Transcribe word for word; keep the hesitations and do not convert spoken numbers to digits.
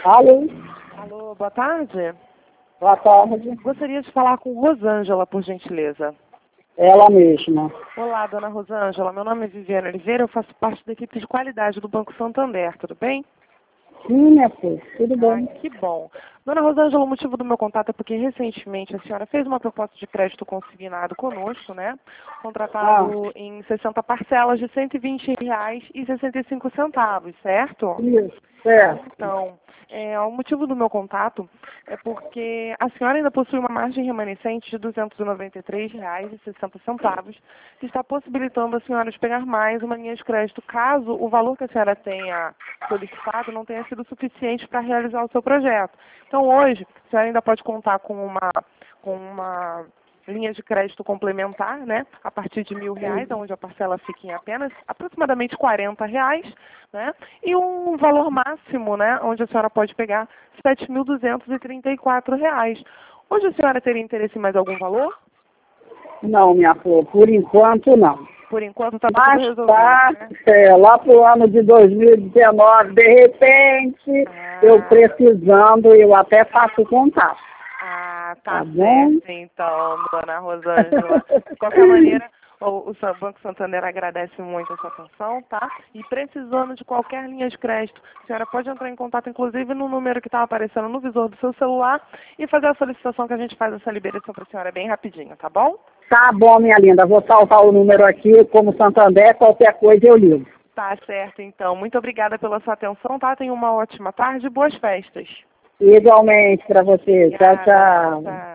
Alô? Alô, boa tarde. Boa tarde. Gostaria de falar com Rosângela, por gentileza. Ela mesma. Olá, dona Rosângela. Meu nome é Viviane Oliveira, eu faço parte da equipe de qualidade do Banco Santander, tudo bem? Sim, minha filha, tudo bem. Ah, que bom. Dona Rosângela, o motivo do meu contato é porque recentemente a senhora fez uma proposta de crédito consignado conosco, né? Contratado Ah, em sessenta parcelas de cento e vinte reais e sessenta e cinco centavos, certo? isso, certo. Então, é, o motivo do meu contato é porque a senhora ainda possui uma margem remanescente de duzentos e noventa e três reais e sessenta centavos, que está possibilitando a senhora de pegar mais uma linha de crédito, caso o valor que a senhora tenha solicitado não tenha sido suficiente para realizar o seu projeto. Então, hoje, a senhora ainda pode contar com uma, com uma linha de crédito complementar, né, a partir de mil reais, onde a parcela fica em apenas aproximadamente quarenta reais, né, e um valor máximo, né, onde a senhora pode pegar sete mil duzentos e trinta e quatro reais. Hoje a senhora teria interesse em mais algum valor? Não, minha flor, por enquanto não. Por enquanto está tudo Mais resolvido, tarde, né? é, lá pro ano de dois mil e dezenove, de repente, eu Ah, precisando, eu até faço contato. ah, tá Tá bom? certo então, dona Rosângela. De qualquer maneira, o, o Sa- Banco Santander agradece muito a sua atenção, tá? E precisando de qualquer linha de crédito, a senhora pode entrar em contato, inclusive, no número que está aparecendo no visor do seu celular e fazer a solicitação que a gente faz essa liberação para a senhora bem rapidinho, tá bom? Tá bom, minha linda. Vou salvar o número aqui, como Santander, qualquer coisa eu ligo. Tá certo, então. Muito obrigada pela sua atenção, tá? Tenha uma ótima tarde e boas festas. Igualmente para você. Tchau, Obrigada. tchau. Tchau.